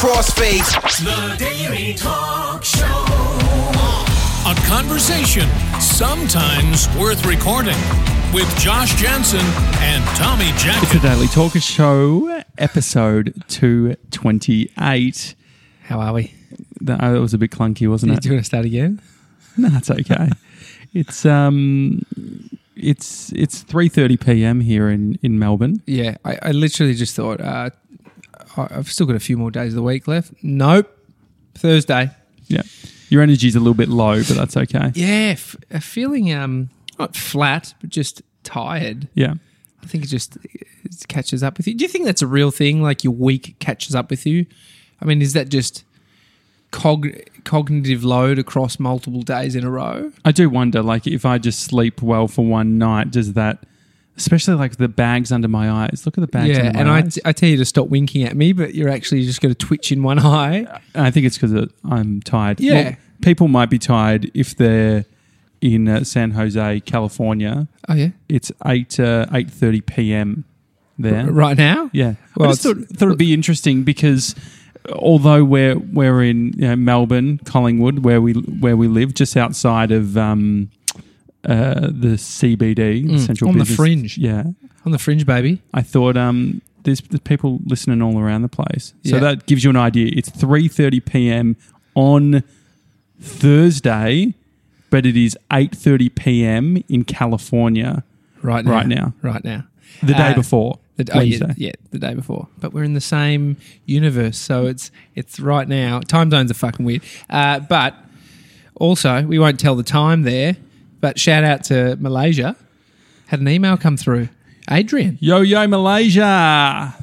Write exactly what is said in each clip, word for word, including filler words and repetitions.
Crossfade. The Daily Talk Show. A conversation sometimes worth recording with Josh Jansen and Tommy Jackett. It's the Daily Talk Show, episode two twenty-eight. How are we? That uh, was a bit clunky, wasn't it? Do you want to start again? No, it's okay. it's um, it's it's three thirty p.m. here in, in Melbourne. Yeah, I, I literally just thought uh, I've still got a few more days of the week left. Nope, Thursday. Yeah, your energy's a little bit low, but that's okay. Yeah, f- feeling um not flat, but just tired. Yeah, I think it just it catches up with you. Do you think that's a real thing? Like your week catches up with you? I mean, is that just cog- cognitive load across multiple days in a row? I do wonder, like, if I just sleep well for one night, does that, especially like the bags under my eyes. Look at the bags Yeah, under and my I, eyes. t- I tell you to stop winking at me, but you're actually just going to twitch in one eye. I think it's because I'm tired. Yeah. Well, people might be tired if they're in uh, San Jose, California. Oh, yeah? It's eight uh, eight thirty p.m. there. R- right now? Yeah. Well, I just it's- thought, thought it'd be interesting because although we're we're in you know, Melbourne, Collingwood, where we where we live, just outside of um, uh, the C B D, Mm, Central on the Business. fringe. Yeah. On the fringe, baby. I thought um, there's, there's people listening all around the place. So Yeah. that gives you an idea. It's three thirty p.m. on Thursday, but it is eight thirty p.m. in California Right now. right now. Right now. The day Uh, before. The, oh, yeah, Wednesday. yeah, the day before. But we're in the same universe, so it's it's right now. Time zones are fucking weird. Uh, but also, we won't tell the time there, but shout out to Malaysia. Had an email come through. Adrian. Yo, yo, Malaysia. I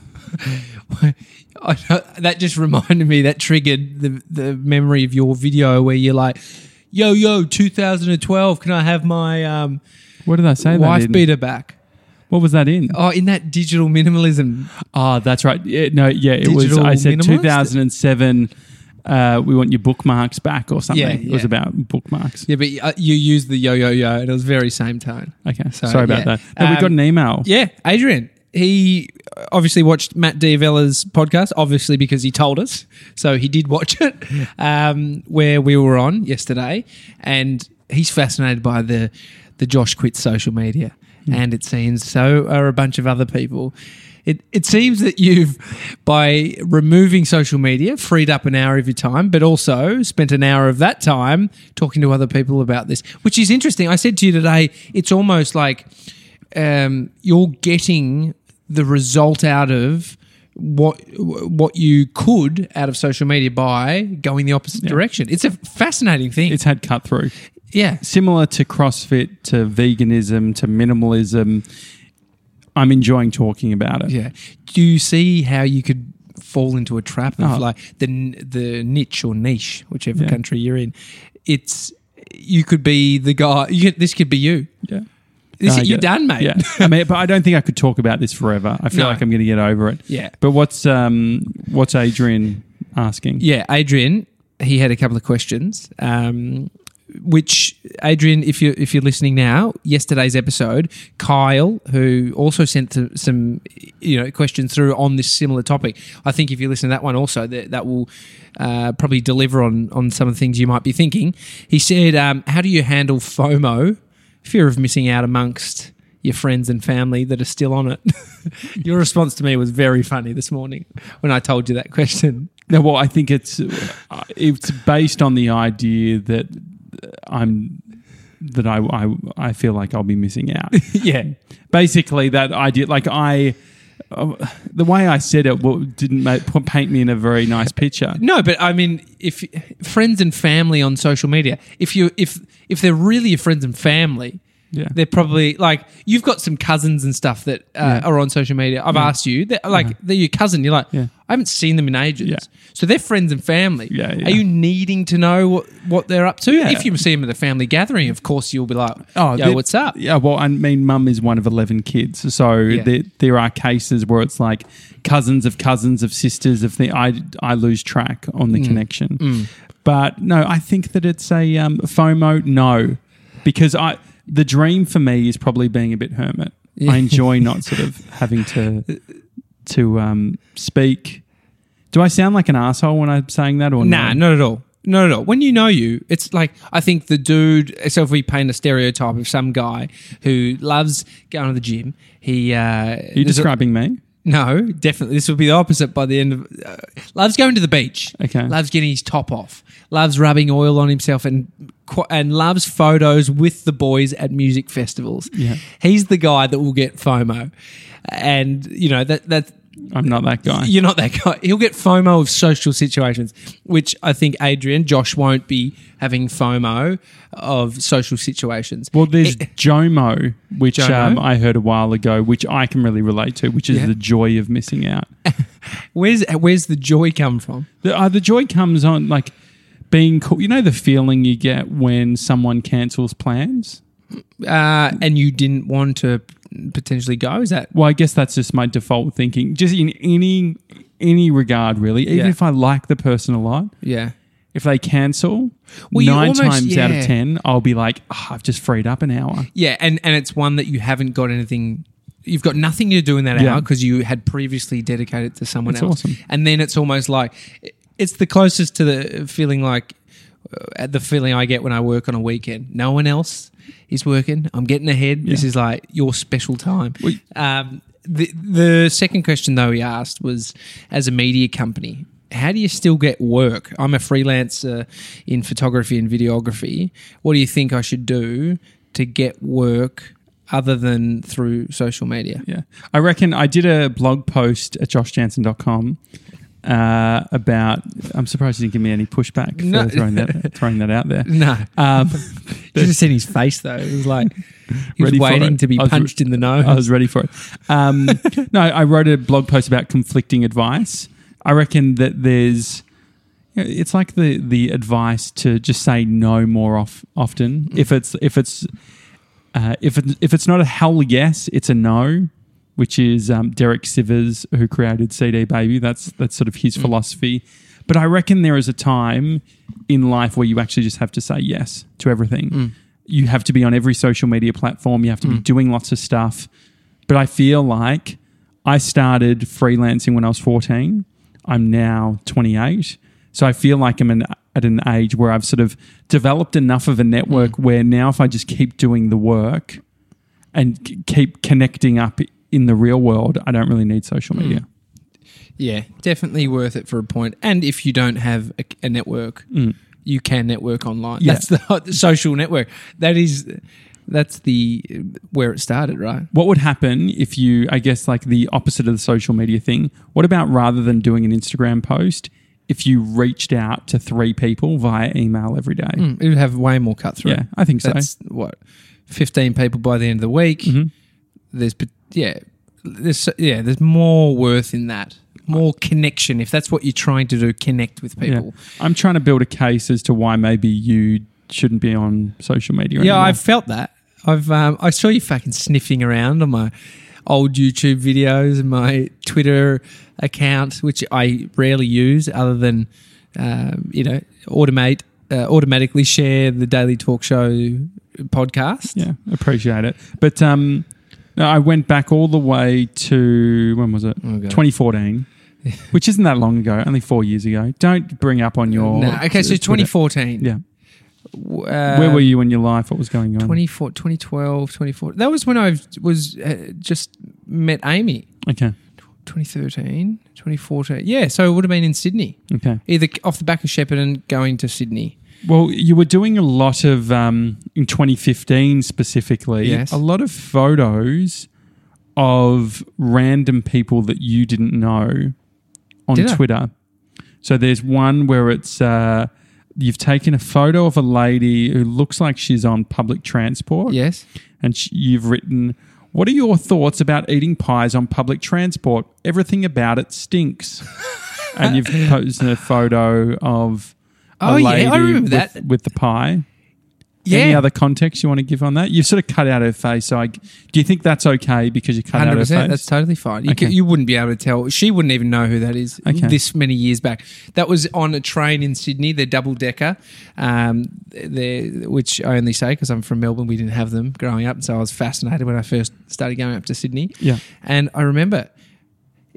know, that just reminded me, that triggered the, the memory of your video where you're like, yo, yo, two thousand twelve, can I have my um, What did I say? that wife in? beater back? What was that in? Oh, in that digital minimalism. Oh, that's right. Yeah, no, yeah, it was. Digital I said minimalist? two thousand seven. Uh, we want your bookmarks back or something. Yeah, It was yeah. about bookmarks. Yeah, but uh, you used the yo yo yo, and it was very same tone. Okay, So, sorry about yeah. that. No, we got Um, an email. Yeah, Adrian. He obviously watched Matt D'Avella's podcast, obviously because he told us. So he did watch it, um, where we were on yesterday, and he's fascinated by the the Josh quits social media, Hmm. and it seems so are a bunch of other people. It it seems that you've, by removing social media, freed up an hour of your time, but also spent an hour of that time talking to other people about this, which is interesting. I said to you today, it's almost like um, you're getting the result out of what what you could out of social media by going the opposite direction. It's a fascinating thing. It's had cut through. yeah. Similar to CrossFit, to veganism, to minimalism. I'm enjoying talking about it. Yeah. Do you see how you could fall into a trap of Oh. like the the niche or niche, whichever Yeah. country you're in? It's you could be the guy. You, this could be you. Yeah. This, No, I you're get it. done, mate. Yeah. I mean, but I don't think I could talk about this forever. I feel No. like I'm going to get over it. Yeah. But what's um what's Adrian asking? Yeah, Adrian, he had a couple of questions. Um, which Adrian, if you if you're listening now, yesterday's episode, Kyle, who also sent th- some you know questions through on this similar topic. I think if you listen to that one also, that that will uh, probably deliver on on some of the things you might be thinking. He said, um, "How do you handle FOMO, fear of missing out amongst your friends and family that are still on it?" Your response to me was very funny this morning when I told you that question. No, well, I think it's uh, it's based on the idea that I'm that I, I I feel like I'll be missing out. Yeah. Basically, that idea, like I, uh, the way I said it well, didn't make, paint me in a very nice picture. No, but I mean, if friends and family on social media, if you if if they're really your friends and family, Yeah. they're probably like you've got some cousins and stuff that uh, Yeah. are on social media. I've asked you, they're, like they're your cousin. You're like, Yeah. I haven't seen them in ages. Yeah. So they're friends and family. Yeah, yeah. Are you needing to know what, what they're up to? Yeah. If you see them at a family gathering, of course you'll be like, Oh, yo, there- what's up? Yeah, well, I mean, mum is one of eleven kids, so Yeah. there, there are cases where it's like cousins of cousins of sisters of the I I lose track on the Mm. connection. But no, I think that it's a um, FOMO. No, because I the dream for me is probably being a bit hermit. Yeah. I enjoy not sort of having to to um, speak Do I sound like an asshole when I'm saying that or Nah, no? not at all. Not at all. When you know you, it's like, I think the dude, so if we paint a stereotype of some guy who loves going to the gym, he... Uh, Are you describing me? No, definitely. This will be the opposite by the end of... Uh, loves going to the beach. Okay. Loves getting his top off. Loves rubbing oil on himself and and loves photos with the boys at music festivals. Yeah. He's the guy that will get FOMO. And, you know, that that... I'm not that guy. You're not that guy. He'll get FOMO of social situations, which I think Adrian, Josh won't be having FOMO of social situations. Well, there's Eh, JOMO, which JOMO? Um, I heard a while ago, which I can really relate to, which is Yeah. the joy of missing out. Where's where's the joy come from? The, uh, the joy comes on like being cool. You know the feeling you get when someone cancels plans? Uh, and you didn't want to potentially go? Is that... Well, I guess that's just my default thinking. Just in any any regard, really. Even Yeah. if I like the person a lot, Yeah. if they cancel, Well, you nine almost- times out yeah. of ten, I'll be like, oh, I've just freed up an hour. Yeah, and, and it's one that you haven't got anything... You've got nothing to do in that Yeah. hour because you had previously dedicated to someone That's else. awesome. And then it's almost like... It's the closest to the feeling like... Uh, the feeling I get when I work on a weekend. No one else is working. I'm getting ahead. This Yeah. is like your special time. Well, Um, the the second question though he asked was, as a media company, how do you still get work? I'm a freelancer in photography and videography. What do you think I should do to get work other than through social media? Yeah. I reckon I did a blog post at josh jansen dot com uh, about, I'm surprised you didn't give me any pushback for No. throwing, that, throwing that out there. No. Um, You should have seen his face though. It was like he was Ready for waiting it. to be I was- punched in the nose. I was ready for it. Um, no, I wrote a blog post about conflicting advice. I reckon that there's, you know, it's like the the advice to just say no more off, often. Mm. If it's if it's uh, if it, if it's not a hell yes, it's a no. Which is um, Derek Sivers, who created C D Baby. That's that's sort of his Mm. philosophy. But I reckon there is a time in life where you actually just have to say yes to everything. Mm. You have to be on every social media platform. You have to be doing lots of stuff. But I feel like I started freelancing when I was fourteen. I'm now twenty-eight. So I feel like I'm an, at an age where I've sort of developed enough of a network where now if I just keep doing the work and c- keep connecting up in the real world, I don't really need social media. Yeah, definitely worth it for a point. And if you don't have a, a network, you can network online. Yeah. That's the, the social network. That is, that's the where it started, right? What would happen if you, I guess, like the opposite of the social media thing, what about rather than doing an Instagram post, if you reached out to three people via email every day? Mm, it would have way more cut through. Yeah, I think so. That's what fifteen people by the end of the week. Mm-hmm. There's, pot- yeah, there's yeah, there's more worth in that. More connection, if that's what you're trying to do, connect with Yeah. people. I'm trying to build a case as to why maybe you shouldn't be on social media Yeah, anymore. I've felt that. I've um, I saw you fucking sniffing around on my old YouTube videos and my Twitter account, which I rarely use, other than um, you know automate uh, automatically share the Daily Talk Show podcast. Yeah, appreciate it. But um, no, I went back all the way to, when was it? Oh, God. twenty fourteen, which isn't that long ago, only four years ago. Don't bring up on your... No, okay, so Twitter. twenty fourteen. Yeah. Uh, Where were you in your life? What was going on? twenty-four, twenty twelve, twenty-four That was when I was uh, just met Amy. Okay, twenty thirteen, twenty fourteen Yeah, so it would have been in Sydney. okay. Either off the back of Shepparton going to Sydney. Well, you were doing a lot of, um, in twenty fifteen specifically, Yes. a lot of photos of random people that you didn't know on Did I? Twitter. So there's one where it's, uh, you've taken a photo of a lady who looks like she's on public transport. Yes. And sh- you've written, what are your thoughts about eating pies on public transport? Everything about it stinks. And you've posted a photo of a Oh, yeah, I lady remember with, that. with the pie. Yeah. Any other context you want to give on that? You've sort of cut out her face. So I, do you think that's okay because you cut one hundred out her percent face? That's totally fine. You, Okay. c- you wouldn't be able to tell. She wouldn't even know who that is Okay. this many years back. That was on a train in Sydney, the double decker, um, the- which I only say because I'm from Melbourne. We didn't have them growing up. So I was fascinated when I first started going up to Sydney. Yeah. And I remember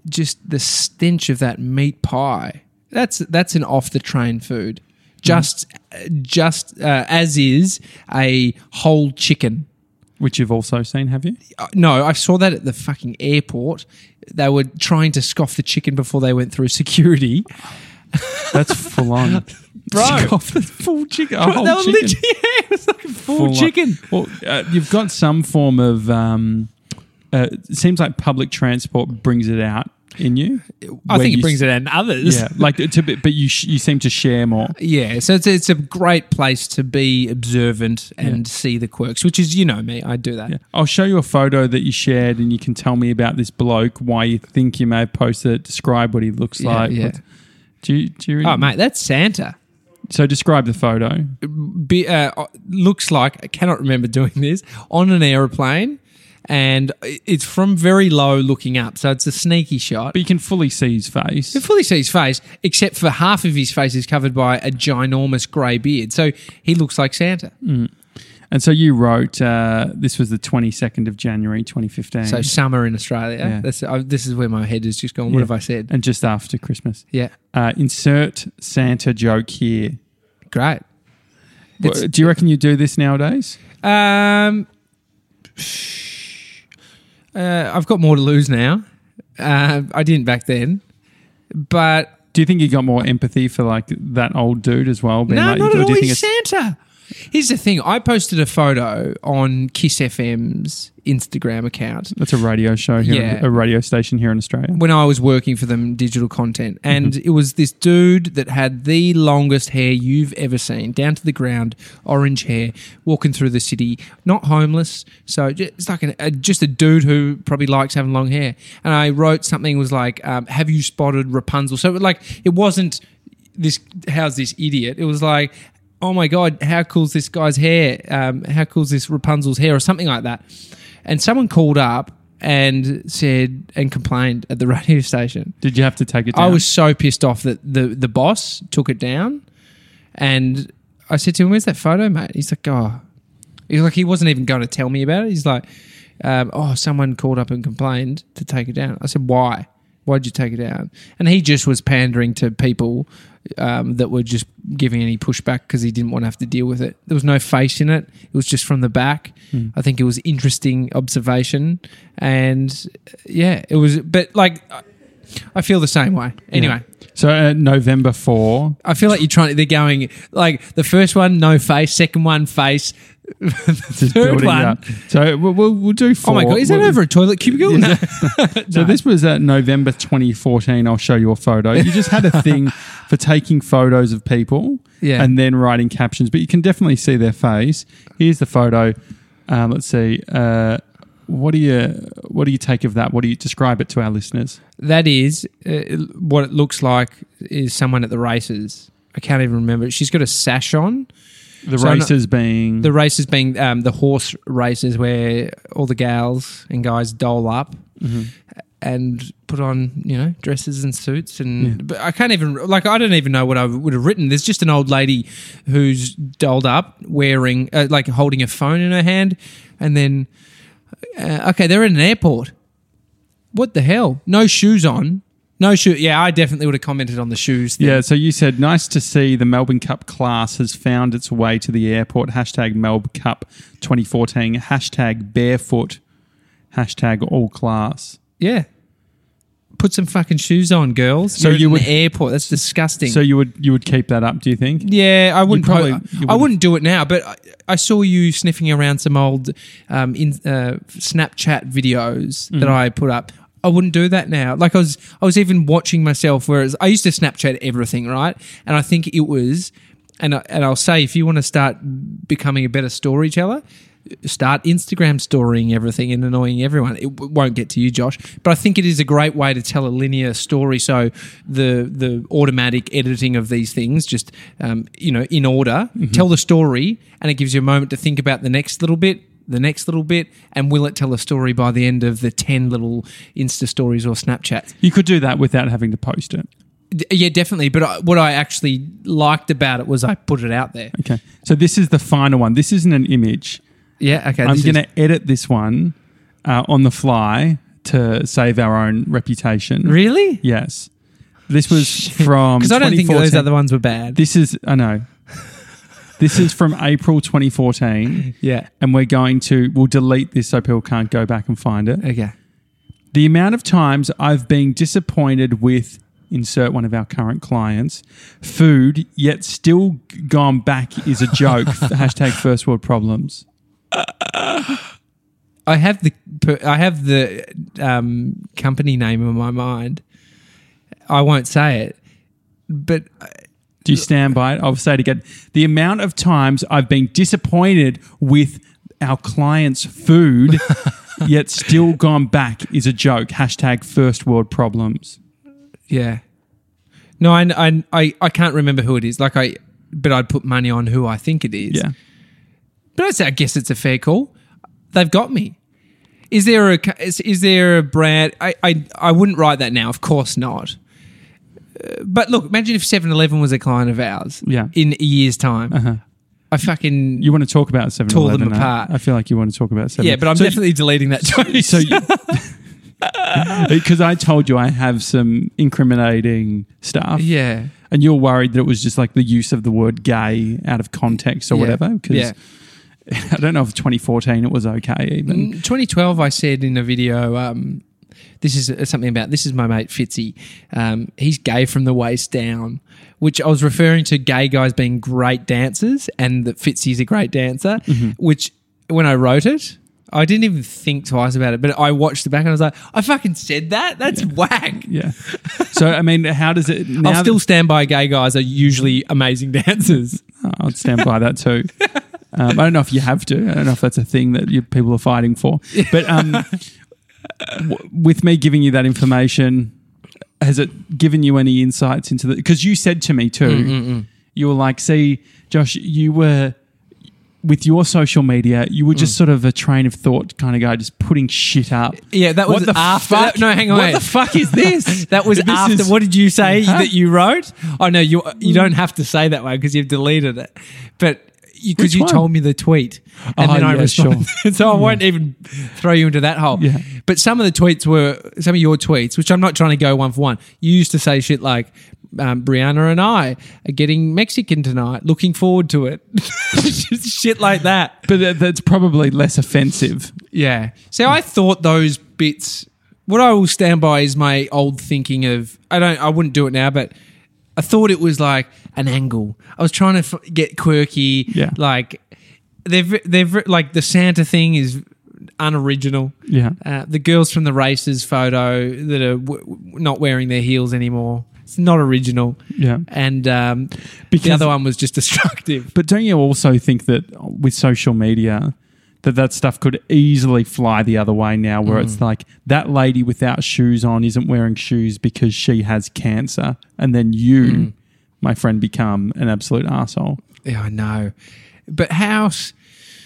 just the stench of that meat pie. That's that's an off the train food. Just mm. just uh, as is a whole chicken. Which you've also seen, have you? Uh, no, I saw that at the fucking airport. They were trying to scoff the chicken before they went through security. That's full on. Bro. Scoff the full chicken. A whole They were chicken. literally, yeah, it was like a full, Full on. chicken. Well, uh, you've got some form of... Um, uh, it seems like public transport brings it out in you. I think it you brings s- it out in others. Yeah, like to be, but you sh- you seem to share more. Yeah, so it's, it's a great place to be observant and see the quirks, which is, you know me, I do that. Yeah. I'll show you a photo that you shared, and you can tell me about this bloke, why you think you may have posted it, describe what he looks Yeah, like. yeah. What- do you, do you Oh, mate, that's Santa. So describe the photo. Be, uh, looks like, I cannot remember doing this, on an aeroplane, and it's from very low looking up, so it's a sneaky shot. But you can fully see his face. You fully see his face, except for half of his face is covered by a ginormous grey beard. So he looks like Santa. Mm. And so you wrote, uh, this was the twenty-second of January, twenty fifteen. So summer in Australia. Yeah. That's, uh, this is where my head is just going, what Yeah. have I said? And just after Christmas. Yeah, Uh, insert Santa joke here. great. Well, It's- do you reckon you do this nowadays? Um, uh, I've got more to lose now. Uh, I didn't back then. But Do you think you got more empathy for like that old dude as well? Being no, like, not or at all. do you think He's it's- Santa. Here's the thing. I posted a photo on Kiss F M's Instagram account That's a radio show here, Yeah. a radio station here in Australia. when I was working for them, digital content. And Mm-hmm. it was this dude that had the longest hair you've ever seen, down to the ground, orange hair, walking through the city, not homeless. So ju- it's like an, a, just a dude who probably likes having long hair. And I wrote something was like, um, have you spotted Rapunzel? So like, it wasn't this, how's this idiot? It was like, oh my God, how cool's this guy's hair? Um, how cool's this Rapunzel's hair or something like that? And someone called up and said and complained at the radio station. Did you have to take it down? I was so pissed off that the, the boss took it down. And I said to him, where's that photo, mate? He's like, oh. He's like, he wasn't even going to tell me about it. He's like, um, oh, someone called up and complained to take it down. I said, why? Why'd you take it down? And he just was pandering to people um, that were just giving any pushback because he didn't want to have to deal with it. There was no face in it. It was just from the back. Mm. I think it was interesting observation. And yeah, it was, but like, I feel the same way. Anyway. Yeah. So uh, November fourth. I feel like you're trying, they're going, like, the first one, no face, second one, face, the Just third building one. up. So we'll, we'll, we'll do four. Oh my God, is that We'll- over a toilet cubicle? No. So No. this was uh, November twenty fourteen. I'll show you a photo. You just had a thing for taking photos of people Yeah. and then writing captions, but you can definitely see their face. Here's the photo. Um, let's see. Uh, what do you what do you take of that? What do you describe it to our listeners? That is, uh, what it looks like is someone at the races. I can't even remember. She's got a sash on. The So races being The races being um, the horse races where all the gals and guys dole up Mhm. and put on, you know, dresses and suits. And Yeah. but I can't even, like, I don't even know what I would have written. There's just an old lady who's doled up wearing, uh, like, holding a phone in her hand. And then, uh, okay, they're in an airport. What the hell? No shoes on. No shoe. Yeah, I definitely would have commented on the shoes thing. Yeah, so you said, nice to see the Melbourne Cup class has found its way to the airport. Hashtag Melbourne Cup twenty fourteen. Hashtag barefoot. Hashtag all class. Yeah. Put some fucking shoes on, girls. So You're you in would- the airport. That's disgusting. So you would you would keep that up, do you think? yeah, I wouldn't. probably- po- you I wouldn't- wouldn't do it now. But I, I saw you sniffing around some old um, in, uh, Snapchat videos that Mm. I put up. I wouldn't do that now. Like I was, I was even watching myself. Whereas I used to Snapchat everything, right? And I think it was, and I, and I'll say, if you want to start becoming a better storyteller, start Instagram storying everything and annoying everyone. It w- won't get to you, Josh, but I think it is a great way to tell a linear story. So the the automatic editing of these things, just um, you know, in order, tell the story, and it gives you a moment to think about the next little bit, the next little bit, and will it tell a story by the end of the ten little Insta stories or Snapchats? You could do that without having to post it. D- Yeah, definitely. But I, what I actually liked about it was I put it out there. Okay. So this is the final one. This isn't an image. Yeah, okay. I'm this going is- to edit this one uh, on the fly to save our own reputation. Really? Yes. This was from Because I don't think those other ones were bad. This is, I know. This is from April twenty fourteen. Yeah. And we're going to, we'll delete this so people can't go back and find it. Okay. The amount of times I've been disappointed with, insert one of our current clients, food, yet still gone back is a joke. Hashtag first world problems. I have the I have the um, company name in my mind. I won't say it, but do you stand by it? I'll say it again. The amount of times I've been disappointed with our clients' food, yet still gone back is a joke. Hashtag first world problems. Yeah. No, I, I, I, I can't remember who it is. Like I, but I'd put money on who I think it is. Yeah. But I say, I guess it's a fair call. They've got me. Is there a is, is there a brand? I, I I wouldn't write that now. Of course not. Uh, but look, imagine if seven eleven was a client of ours. Yeah. In a year's time. Uh-huh. I fucking You want to talk about seven eleven? tore them apart. I feel like you want to talk about seven eleven. Yeah, but I'm so, definitely deleting that tweet. So, because I told you I have some incriminating stuff. Yeah. And you're worried that it was just like the use of the word gay out of context or Yeah. whatever. Because Yeah. I don't know if twenty fourteen it was okay even. twenty twelve, I said in a video, um, this is uh, something about, this is my mate Fitzy. Um, he's gay from the waist down, which I was referring to gay guys being great dancers and that Fitzy's a great dancer, Mm-hmm. which when I wrote it, I didn't even think twice about it, but I watched it back and I was like, I fucking said that? That's Yeah. whack. Yeah. So, I mean, how does it... Now I'll still that- stand by gay guys are usually amazing dancers. I'll stand by that too. Um, I don't know if you have to. I don't know if that's a thing that you, people are fighting for. But um, w- with me giving you that information, has it given you any insights into the... Because you said to me too, Mm-mm-mm. you were like, see, Josh, you were... With your social media, you were just Mm. sort of a train of thought kind of guy, just putting shit up. Yeah, that was What the after. fuck? That, no, hang on. What wait. the fuck is this? That was This after. is- What did you say Huh? that you wrote? Oh no, you you don't have to say that way because you've deleted it. But because Which you one? told me the tweet, and Oh, then I yeah, responded, so I won't even throw you into that hole. Yeah. But some of the tweets were some of your tweets, which I'm not trying to go one for one. You used to say shit like, um, "Brianna and I are getting Mexican tonight. Looking forward to it." Just shit like that. But that, that's probably less offensive. Yeah. So I thought those bits. What I will stand by is my old thinking of. I don't. I wouldn't do it now, but I thought it was like an angle. I was trying to f- get quirky. Yeah. Like they've they've like the Santa thing is unoriginal. Yeah. Uh, the girls from the races photo that are w- w- not wearing their heels anymore. It's not original. Yeah. And um, Because- the other one was just destructive. But don't you also think that with social media, that that stuff could easily fly the other way now, where Mm. it's like that lady without shoes on isn't wearing shoes because she has cancer, and then you, Mm. my friend, become an absolute arsehole. Yeah, I know. But how s-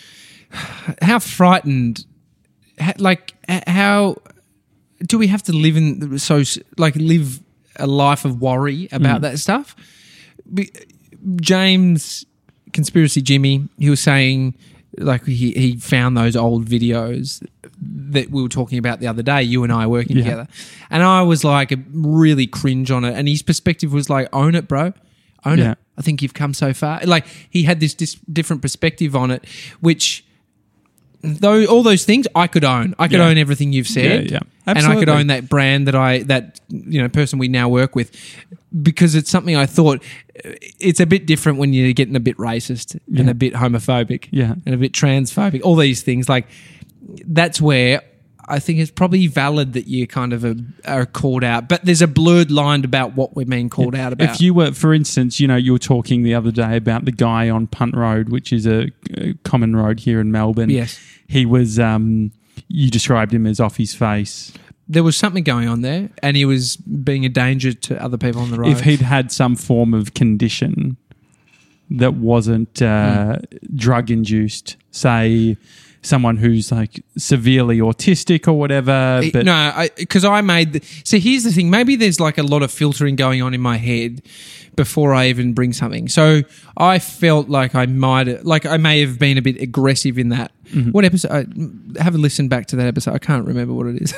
how frightened, ha- like h- how do we have to live in so s- like live a life of worry about Mm. that stuff? Be- James, Conspiracy Jimmy, he was saying like he he found those old videos that we were talking about the other day, you and I working Yeah. together, and I was like a really cringe on it, and his perspective was like, own it, bro. Own Yeah. it. I think you've come so far. Like he had this dis- different perspective on it, which though all those things I could own. I could Yeah. own everything you've said, Yeah, yeah. and I could Absolutely. own that brand that I that you know person we now work with, because it's something I thought uh, it's a bit different when you're getting a bit racist and Yeah. a bit homophobic, Yeah. and a bit transphobic. All these things, like that's where I think it's probably valid that you kind of are, are called out, but there's a blurred line about what we're being called out about. If you were, for instance, you know, you were talking the other day about the guy on Punt Road, which is a, a common road here in Melbourne. Yes. He was, um, you described him as off his face. there was something going on there, and he was being a danger to other people on the road. If he'd had some form of condition that wasn't uh, Hmm. drug induced, say someone who's like severely autistic or whatever, but no, because I, 'cause I made the, see here's the thing, maybe there's like a lot of filtering going on in my head before I even bring something. So I felt like I might, like I may have been a bit aggressive in that. Mm-hmm. What episode? I, have a listen back to that episode. I can't remember what it is,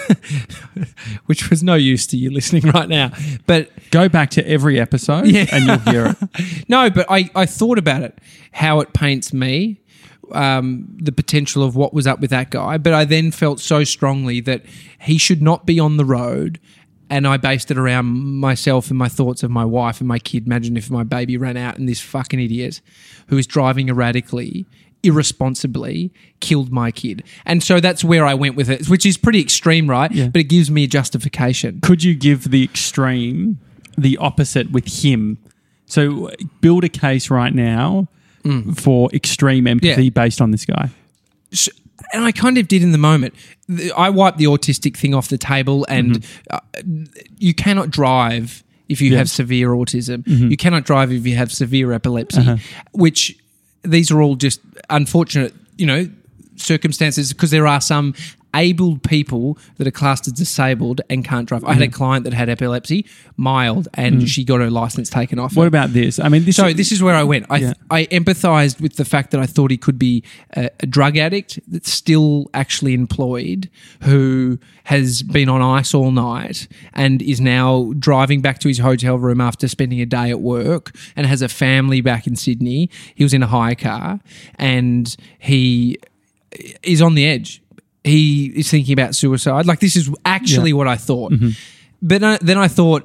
which was no use to you listening right now. But go back to every episode yeah. and you'll hear it. No, but I, I thought about it, how it paints me, um, the potential of what was up with that guy. But I then felt so strongly that he should not be on the road. And I based it around myself and my thoughts of my wife and my kid. Imagine if my baby ran out and this fucking idiot who is driving erratically, irresponsibly, killed my kid. And so that's where I went with it, which is pretty extreme, right? Yeah. But it gives me a justification. Could you give the extreme, the opposite with him? So build a case right now mm. for extreme empathy yeah. based on this guy. So, and I kind of did in the moment. I wiped the autistic thing off the table, and mm-hmm. uh, you cannot drive if you yeah. have severe autism. Mm-hmm. You cannot drive if you have severe epilepsy, uh-huh. which these are all just unfortunate, you know, circumstances, because there are some abled people that are classed as disabled and can't drive. I had a client that had epilepsy, mild, and mm. she got her license taken off What her. about this? I mean, this so is, this is where I went. I yeah. I empathised with the fact that I thought he could be a, a drug addict that's still actually employed, who has been on ice all night and is now driving back to his hotel room after spending a day at work, and has a family back in Sydney. He was in a hire car and he is on the edge. He is thinking about suicide. Like, this is actually yeah. what I thought. Mm-hmm. But uh, then I thought,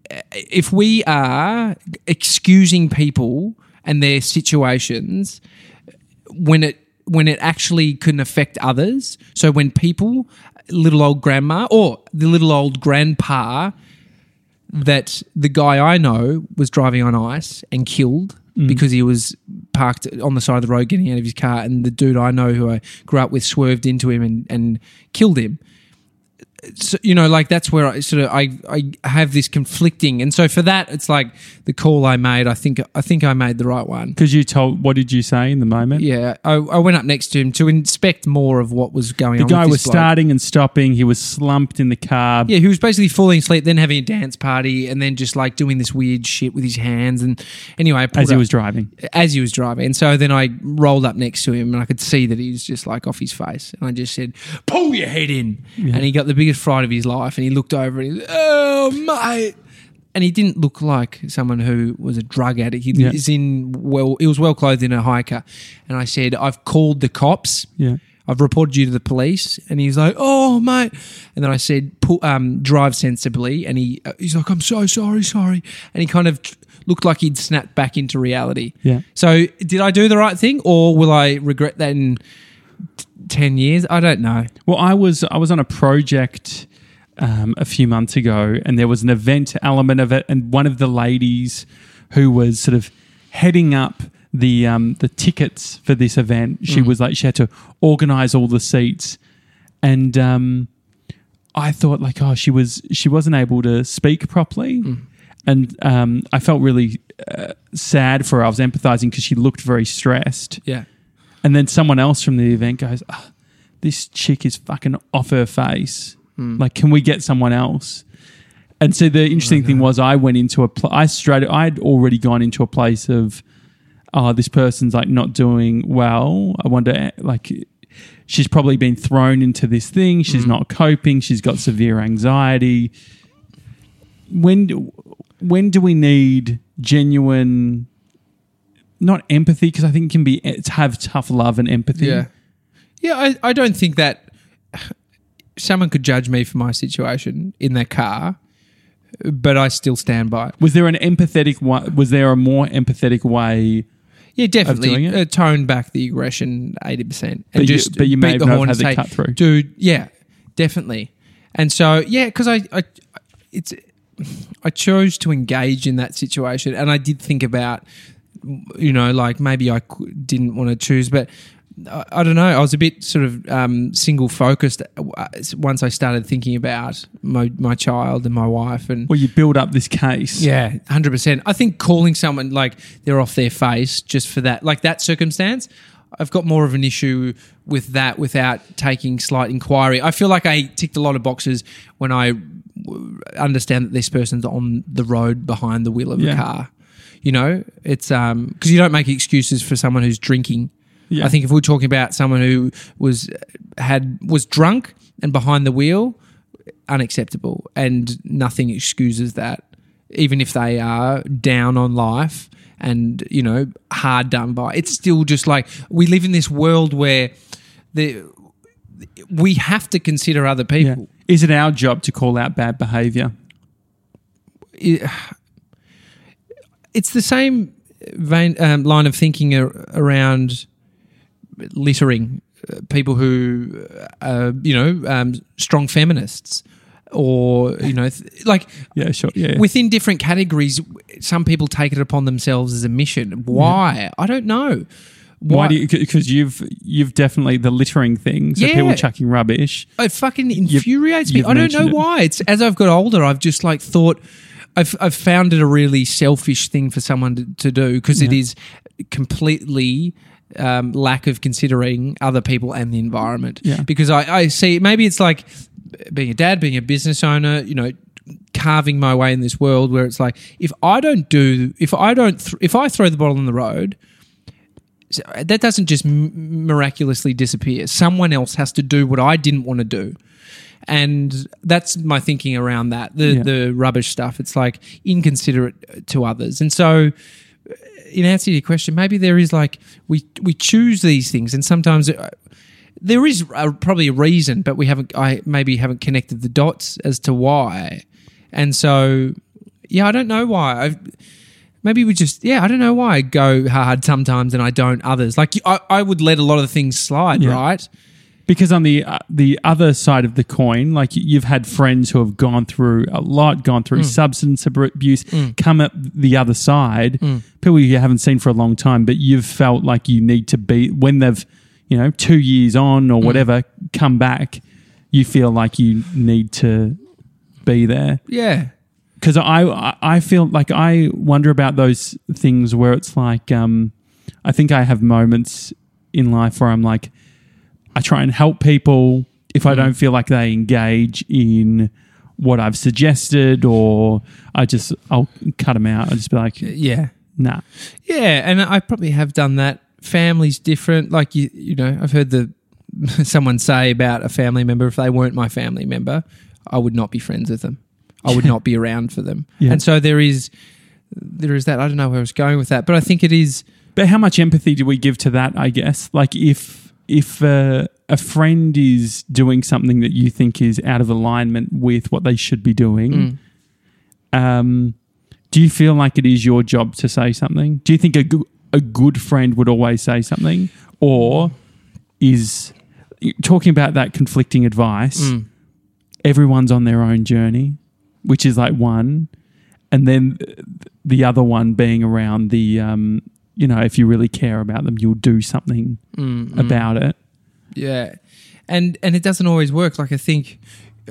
if we are excusing people and their situations when it when it actually can affect others, so when people, little old grandma or the little old grandpa that the guy I know was driving on ice and killed mm. because he was parked on the side of the road getting out of his car, and the dude I know who I grew up with swerved into him and, and killed him. So, you know, like, that's where I sort of I, I have this conflicting, and so for that, it's like the call I made. I think I think I made the right one. Because you told, what did you say in the moment? Yeah, I, I went up next to him to inspect more of what was going the on. The guy with was this bloke. starting and stopping. He was slumped in the car. Yeah, he was basically falling asleep, then having a dance party, and then just like doing this weird shit with his hands. And anyway, I pulled as he up, was driving, as he was driving, and so then I rolled up next to him, and I could see that he was just like off his face, and I just said, "Pull your head in," yeah. and he got the biggest fright of his life. And he looked over and he was, "Oh, mate." And he didn't look like someone who was a drug addict. He yeah. is in well, he was well clothed in a hiker. And I said, "I've called the cops. Yeah. I've reported you to the police." And he's like, "Oh, mate." And then I said, Pull, um, "Drive sensibly." And he uh, he's like, "I'm so sorry, sorry." And he kind of looked like he'd snapped back into reality. Yeah. So did I do the right thing, or will I regret that in t- ten years? I don't know. Well, I was I was on a project Um, a few months ago, and there was an event element of it, and one of the ladies who was sort of heading up the um, the tickets for this event, she mm. was like, she had to organize all the seats, and um, I thought like, oh, she was she wasn't able to speak properly, mm. and um, I felt really uh, sad for her. I was empathizing because she looked very stressed. Yeah, and then someone else from the event goes, oh, "This chick is fucking off her face. Like, can we get someone else?" And so the interesting thing was, I went into a pl- I straight I'd already gone into a place of, oh, this person's like not doing well. I wonder, like, she's probably been thrown into this thing. She's mm. not coping. She's got severe anxiety. When do, when do we need genuine, not empathy, because I think it can be it's have tough love and empathy. Yeah, yeah. I, I don't think that someone could judge me for my situation in their car, but I still stand by it. Was there an empathetic way, was there a more empathetic way? Yeah, definitely. Of doing it? Uh, tone back the aggression eighty percent. And but just you, but you may have not had the cut through. Dude, yeah, definitely. And so, yeah, because I, I, it's, I chose to engage in that situation, and I did think about, you know, like maybe I didn't want to choose, but I, I don't know. I was a bit sort of um, single focused once I started thinking about my, my child and my wife. And well, you build up this case. Yeah, one hundred percent. I think calling someone like they're off their face just for that, like that circumstance, I've got more of an issue with that without taking slight inquiry. I feel like I ticked a lot of boxes when I understand that this person's on the road behind the wheel of yeah. a car. You know, it's um because you don't make excuses for someone who's drinking. Yeah. I think if we're talking about someone who was had was drunk and behind the wheel, unacceptable, and nothing excuses that, even if they are down on life and, you know, hard done by. It's still just like we live in this world where the we have to consider other people. Yeah. Is it our job to call out bad behaviour? It, it's the same vein, um, line of thinking ar- around littering, uh, people who, uh, you know, um, strong feminists, or, you know, th- like Yeah, sure. Yeah, yeah. within different categories, some people take it upon themselves as a mission. Why? Yeah. I don't know. Why, Why do you? Because you've you've definitely the littering thing. So Yeah. people chucking rubbish. It fucking infuriates you've me. I don't know mentioned it. why. It's as I've got older, I've just like thought, I've I've found it a really selfish thing for someone to, to do, because it Yeah. is completely um, lack of considering other people and the environment. Yeah. Because I, I see, maybe it's like being a dad, being a business owner, you know, carving my way in this world where it's like, if I don't do, if I don't, th- if I throw the bottle in the road, so that doesn't just m- miraculously disappear. Someone else has to do what I didn't want to do. And that's my thinking around that, the Yeah. the rubbish stuff. It's like inconsiderate to others. And so in answer to your question, maybe there is like, we, we choose these things, and sometimes it, there is a, probably a reason, but we haven't, I maybe haven't connected the dots as to why. And so, yeah, I don't know why. I've, Maybe we just, yeah, I don't know why I go hard sometimes and I don't others. Like I, I would let a lot of things slide, Yeah. right? Because on the uh, the other side of the coin, like you've had friends who have gone through a lot, gone through substance abuse, come up the other side, people you haven't seen for a long time, but you've felt like you need to be, when they've, you know, two years on or whatever, come back, you feel like you need to be there. Yeah. Because I I feel like I wonder about those things where it's like, um, I think I have moments in life where I'm like, I try and help people. If I don't feel like they engage in what I've suggested, or I just, I'll cut them out. I'll just be like, Yeah. nah. Yeah, and I probably have done that. Family's different. Like, you, you know, I've heard the someone say about a family member, if they weren't my family member, I would not be friends with them. I would not be around for them. Yeah. And so there is there is that. I don't know where I was going with that, but I think it is. But how much empathy do we give to that, I guess? Like if if uh, a friend is doing something that you think is out of alignment with what they should be doing, Mm. um, do you feel like it is your job to say something? Do you think a, go- a good friend would always say something? Or is talking about that conflicting advice, Mm. everyone's on their own journey, which is like one, and then the other one being around the, um, you know, if you really care about them, you'll do something Mm, mm. about it. Yeah. And and it doesn't always work. Like I think,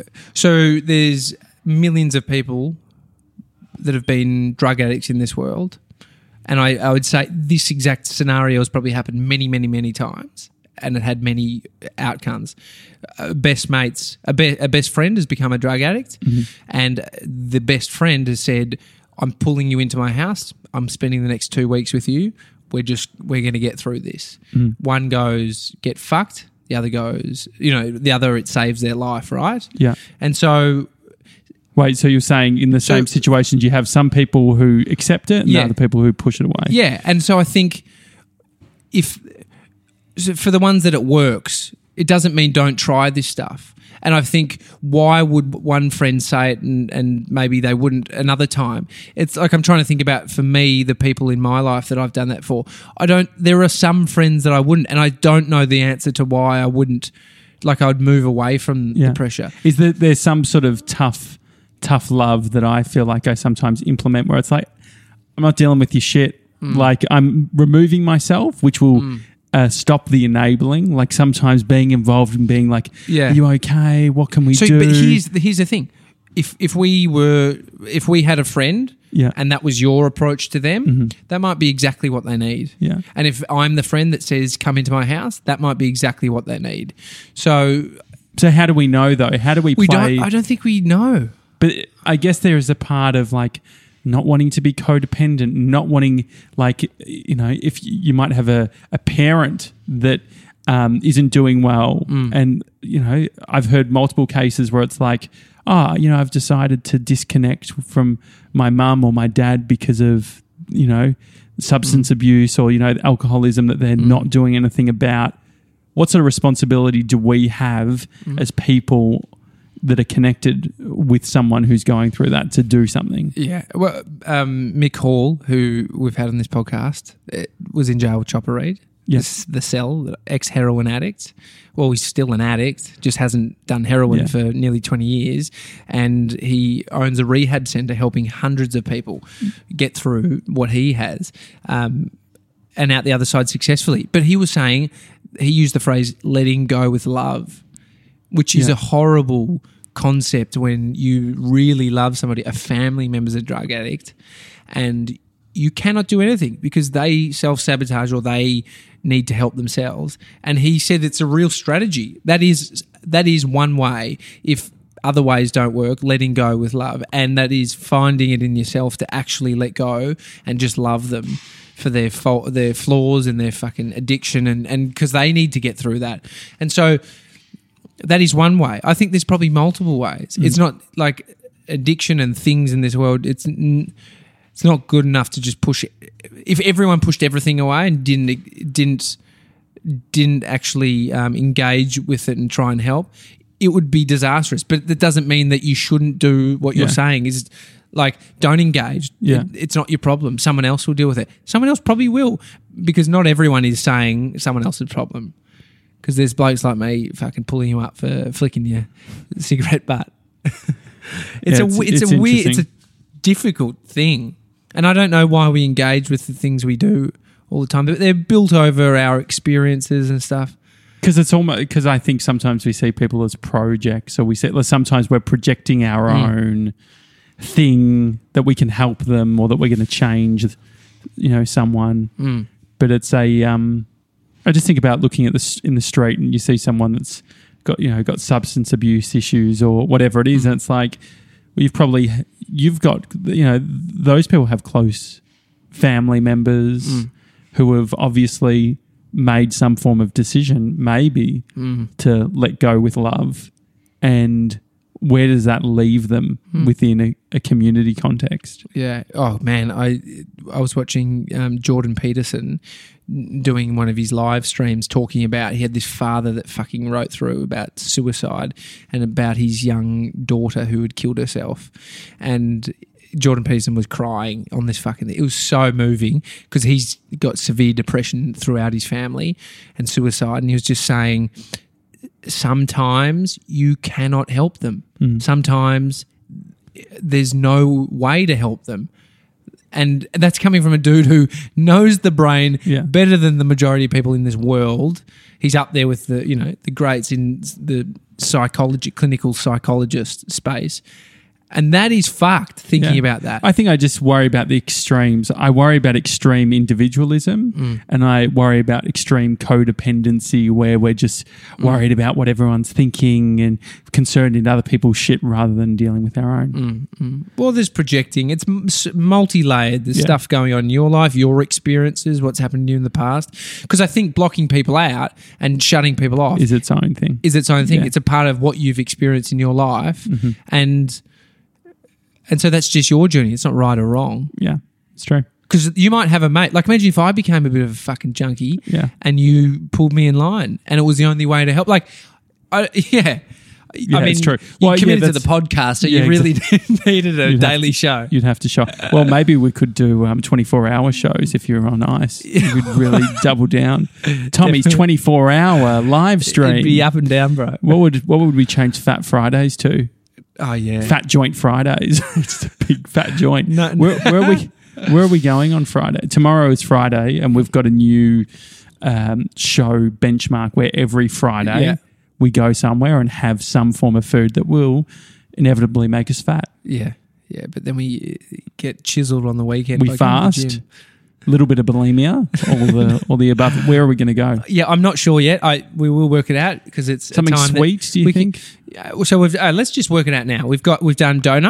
so there's millions of people that have been drug addicts in this world. And I, I would say this exact scenario has probably happened many, many, many times. And it had many outcomes. Uh, best mates, a, be, a best friend has become a drug addict, Mm-hmm. and the best friend has said, "I'm pulling you into my house. I'm spending the next two weeks with you. We're just we're going to get through this." Mm. One goes get fucked. The other goes, you know, the other it saves their life, right? Yeah. And so, Wait, so you're saying in the So- same situations you have some people who accept it and Yeah. other people who push it away? yeah, and so I think if so for the ones that it works, it doesn't mean don't try this stuff. And I think, why would one friend say it and, and maybe they wouldn't another time? It's like I'm trying to think about, for me, the people in my life that I've done that for. I don't. There are some friends that I wouldn't, and I don't know the answer to why I wouldn't. Like, I'd move away from Yeah. the pressure. Is there there's some sort of tough, tough love that I feel like I sometimes implement where it's like, I'm not dealing with your shit. Mm. Like I'm removing myself, which will uh, stop the enabling. Like sometimes being involved and being like, Yeah. are you okay? What can we So, do? but here's the, here's the thing: if if we were if we had a friend, Yeah. and that was your approach to them, that might be exactly what they need. Yeah. And if I'm the friend that says, "Come into my house," that might be exactly what they need. So So how do we know though? How do we we play? don't. I don't think we know. But I guess there is a part of like not wanting to be codependent, not wanting, like, you know, if you might have a, a parent that um, isn't doing well. Mm. And, you know, I've heard multiple cases where it's like, oh, you know, I've decided to disconnect from my mum or my dad because of, you know, substance mm. abuse or, you know, alcoholism that they're mm. not doing anything about. What sort of responsibility do we have mm. as people that are connected with someone who's going through that to do something? Yeah. Well, um, Mick Hall, who we've had on this podcast, was in jail with Chopper Read. Yes. The, the Cell, ex-heroin addict. Well, he's still an addict, just hasn't done heroin yeah. for nearly twenty years. And he owns a rehab centre helping hundreds of people get through what he has um, and out the other side successfully. But he was saying, he used the phrase, letting go with love, which is yeah. a horrible concept when you really love somebody. A family member's a drug addict and you cannot do anything because they self-sabotage or they need to help themselves. And he said it's a real strategy. That is that is one way. If other ways don't work, letting go with love. And that is finding it in yourself to actually let go and just love them for their fault, their flaws and their fucking addiction, and and because they need to get through that. And so that is one way. I think there's probably multiple ways. Mm. It's not like addiction and things in this world. It's it's not good enough to just push it. If everyone pushed everything away and didn't didn't didn't actually um, engage with it and try and help, it would be disastrous. But that doesn't mean that you shouldn't do what you're yeah. saying. Is like, don't engage. Yeah. It, it's not your problem. Someone else will deal with it. Someone else probably will, because not everyone is saying someone else's problem. Because there's blokes like me fucking pulling you up for flicking your cigarette butt. it's, yeah, a, it's, it's, it's a weird, it's a difficult thing. And I don't know why we engage with the things we do all the time. But they're built over our experiences and stuff. Because it's almost, because I think sometimes we see people as projects, or we see, sometimes we're projecting our mm. own thing that we can help them or that we're going to change, you know, someone. Mm. But it's a, um, I just think about looking at this in the street and you see someone that's got, you know, got substance abuse issues or whatever it is. Mm. And it's like, well, you've probably, you've got, you know, those people have close family members mm. who have obviously made some form of decision, maybe, mm. to let go with love. And where does that leave them mm. within a, a community context? Yeah. Oh, man. I I was watching um, Jordan Peterson doing one of his live streams talking about, he had this father that fucking wrote through about suicide and about his young daughter who had killed herself. And Jordan Peterson was crying on this fucking thing. It was so moving because he's got severe depression throughout his family and suicide. And he was just saying, sometimes you cannot help them. Mm. Sometimes there's no way to help them. And that's coming from a dude who knows the brain yeah. better than the majority of people in this world. He's up there with the, you know, the greats in the psychology, clinical psychologist space. And that is fucked, thinking yeah. about that. I think I just worry about the extremes. I worry about extreme individualism mm. and I worry about extreme codependency where we're just mm. worried about what everyone's thinking and concerned in other people's shit rather than dealing with our own. Mm, mm. Well, there's projecting. It's multi-layered. There's yeah. stuff going on in your life, your experiences, what's happened to you in the past. Because I think blocking people out and shutting people off is its own thing. Is its own thing. Yeah. It's a part of what you've experienced in your life. Mm-hmm. And... And so that's just your journey. It's not right or wrong. Yeah, it's true. Because you might have a mate. Like, imagine if I became a bit of a fucking junkie yeah. and you pulled me in line and it was the only way to help. Like, I, yeah. Yeah, I mean, it's true. You Well, committed yeah, to the podcast, so yeah, you really exactly. needed a You'd daily have to, show. You'd have to show. Well, maybe we could do um, twenty-four hour shows if you're on ice. You could really double down. Tommy's twenty-four hour live stream. It'd be up and down, bro. What would what would we change Fat Fridays to? Oh, yeah. Fat Joint Fridays. It's the big fat joint. No, where, where are we Where are we going on Friday? Tomorrow is Friday and we've got a new um, show benchmark where every Friday yeah. we go somewhere and have some form of food that will inevitably make us fat. Yeah. Yeah, but then we get chiseled on the weekend. We by going to the fast. gym. Little bit of bulimia, all the all the above. Where are we going to go? Yeah, I'm not sure yet. I we will work it out because it's Something a time sweet. Do you we think? Can, uh, so we've uh, let's just work it out now. We've got we've done donuts.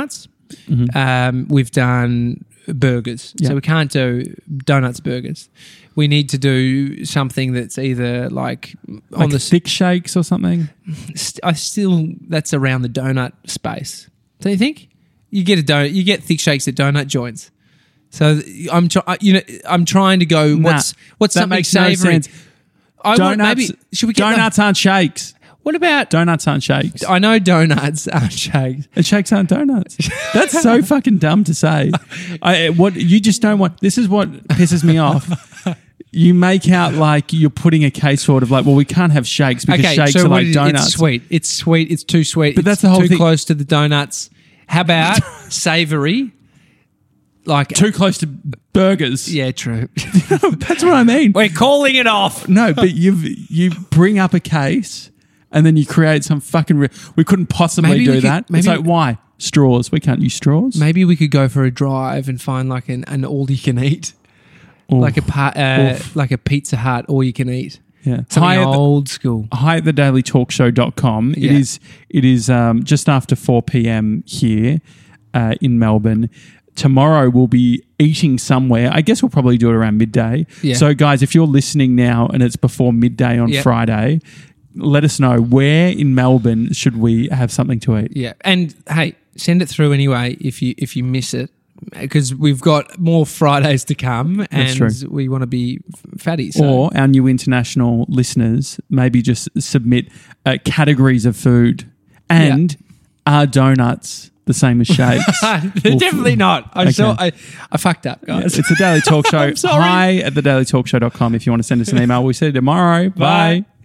Um, we've done burgers. Yeah. So we can't do donuts burgers. We need to do something that's either like, Like on the thick shakes or something. st- I still that's around the donut space. Don't you think? You get a donut, you get thick shakes at donut joints. So I'm try, you know I'm trying to go what's Nah, what's that something makes no savory. sense. I want Donuts, maybe should we get donuts aren't shakes. the- what about Donuts aren't shakes. I know donuts aren't shakes. And shakes aren't donuts. That's so fucking dumb to say. I, what you just don't want. This is what pisses me off. You make out like you're putting a case forward of like, well, we can't have shakes because Okay, shakes so are what like is it? donuts. It's sweet. It's sweet. It's too sweet. But it's that's the whole too thing. close to the donuts. How about savory? Like Too close to burgers. yeah, true. That's what I mean. We're calling it off. No, but you you bring up a case and then you create some fucking. Re- we couldn't possibly Maybe do we could- that. It's maybe- like why straws? We can't use straws. Maybe we could go for a drive and find like an, an all you can eat, Oof. like a pa- uh, Oof. like a Pizza Hut all you can eat. yeah. Something Hi at the- old school. hi at the daily talk show dot com. It Yeah. is it is um, just after four p.m. here uh, in Melbourne. Tomorrow we'll be eating somewhere. I guess we'll probably do it around midday. Yeah. So guys, if you're listening now and it's before midday on Yep. Friday, let us know where in Melbourne should we have something to eat. Yeah, and hey, send it through anyway if you if you miss it, because we've got more Fridays to come, and That's true. we want to be f- fatty. So. Or our new international listeners, maybe just submit uh, categories of food. And are donuts the same as shakes? They're definitely not. I Okay. saw. I, I fucked up, guys. It's a Daily Talk Show. I'm sorry. Hi at the daily talk show dot com if you want to send us an email. We'll see you tomorrow. Bye. Bye.